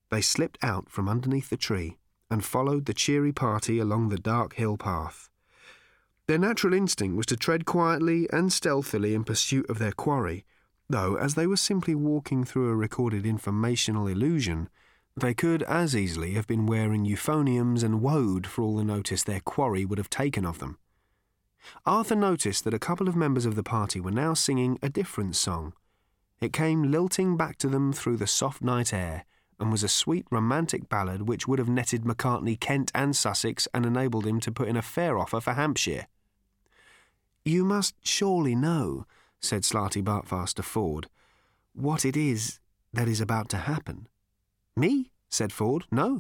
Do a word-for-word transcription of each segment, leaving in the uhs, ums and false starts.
They slipped out from underneath the tree and followed the cheery party along the dark hill path. Their natural instinct was to tread quietly and stealthily in pursuit of their quarry, though as they were simply walking through a recorded informational illusion, they could as easily have been wearing euphoniums and woad for all the notice their quarry would have taken of them. Arthur noticed that a couple of members of the party were now singing a different song. It came lilting back to them through the soft night air, and was a sweet romantic ballad which would have netted Macartney Kent and Sussex and enabled him to put in a fair offer for Hampshire. "You must surely know," said Slarty Bartfast to Ford, "what it is that is about to happen." "Me?" said Ford. "No."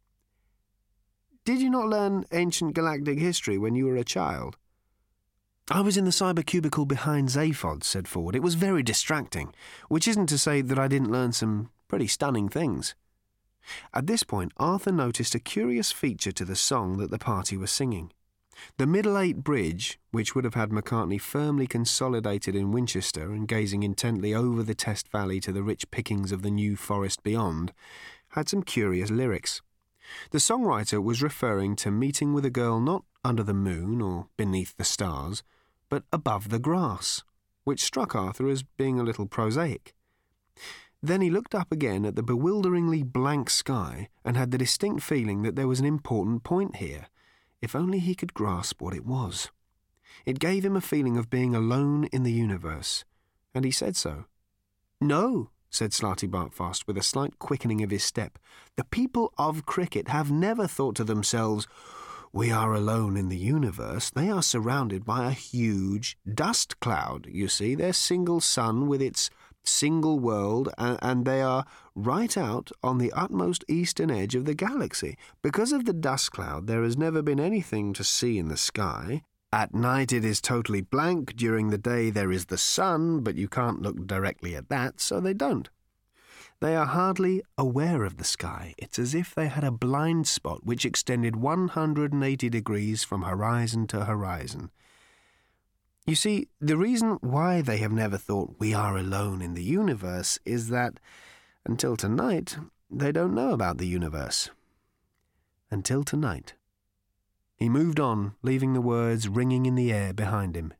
"Did you not learn ancient galactic history when you were a child?" "I was in the cybercubicle behind Zaphod," said Ford. "It was very distracting, which isn't to say that I didn't learn some pretty stunning things." At this point, Arthur noticed a curious feature to the song that the party was singing. The Middle Eight Bridge, which would have had Macartney firmly consolidated in Winchester and gazing intently over the Test Valley to the rich pickings of the New Forest beyond, had some curious lyrics. The songwriter was referring to meeting with a girl not under the moon or beneath the stars, but above the grass, which struck Arthur as being a little prosaic. Then he looked up again at the bewilderingly blank sky and had the distinct feeling that there was an important point here, if only he could grasp what it was. It gave him a feeling of being alone in the universe, and he said so. "No," said Slarty Bartfast with a slight quickening of his step, "the people of cricket have never thought to themselves, 'We are alone in the universe.' They are surrounded by a huge dust cloud, you see, their single sun with its single world, and, and they are right out on the utmost eastern edge of the galaxy. Because of the dust cloud, there has never been anything to see in the sky. At night it is totally blank. During the day there is the sun, but you can't look directly at that, so they don't. They are hardly aware of the sky. It's as if they had a blind spot which extended one hundred eighty degrees from horizon to horizon. You see, the reason why they have never thought we are alone in the universe is that, until tonight, they don't know about the universe. Until tonight." He moved on, leaving the words ringing in the air behind him.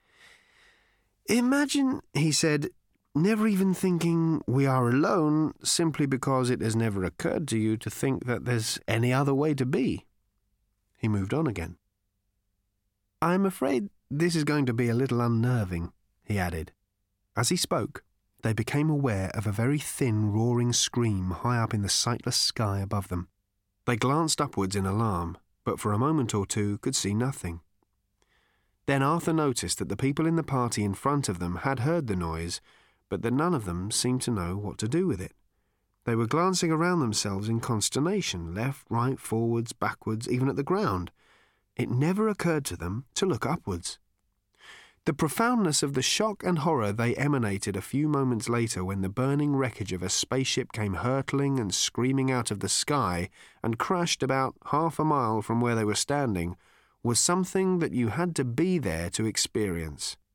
"Imagine," he said, "never even thinking we are alone simply because it has never occurred to you to think that there's any other way to be." He moved on again. "I'm afraid this is going to be a little unnerving," he added. As he spoke, they became aware of a very thin, roaring scream high up in the sightless sky above them. They glanced upwards in alarm, but for a moment or two could see nothing. Then Arthur noticed that the people in the party in front of them had heard the noise, but that none of them seemed to know what to do with it. They were glancing around themselves in consternation, left, right, forwards, backwards, even at the ground. It never occurred to them to look upwards. The profoundness of the shock and horror they emanated a few moments later when the burning wreckage of a spaceship came hurtling and screaming out of the sky and crashed about half a mile from where they were standing was something that you had to be there to experience.